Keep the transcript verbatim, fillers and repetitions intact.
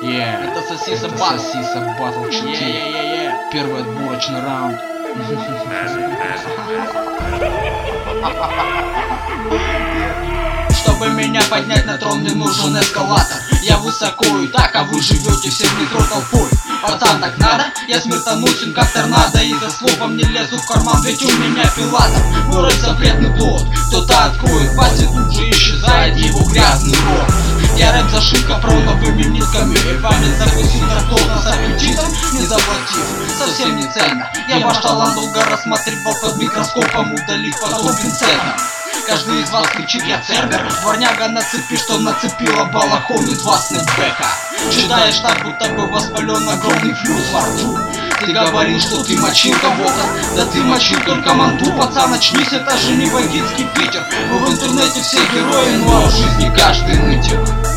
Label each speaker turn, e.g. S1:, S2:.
S1: Yeah.
S2: Это Сосиса
S1: Это
S2: Батл.
S1: Сосиса Батл четыре.
S2: Е-е-е-е.
S1: Первый отборочный раунд.
S2: Чтобы меня поднять на трон, мне нужен эскалатор. Я высоко и так, а вы живете все в метро толпой. Пацан, так надо? Я смертоносен, как торнадо. И за словом не лезу в карман, ведь у меня пилатор. Город запретный плод, кто-то откроет пасть и тут же исчезает его грязный рот. Я рэп зашил капроновыми нитками, и память закусил картона с аппетитом, не заплатив, совсем не ценно. Я ваш талант долго рассматривал под микроскопом, удалив потом пинцетом. Каждый из вас кричит: я цербер, дворняга на цепи, что нацепила балахон из вас снэпбэка. Читаешь так, будто бы воспален огромный флюс во рту. Ты говорил, что ты мочил кого-то, да ты мочил только манту. Пацан, очнись, это же не бандитский Питер. Вы в интернете все герои, ну а в жизни каждый нытик.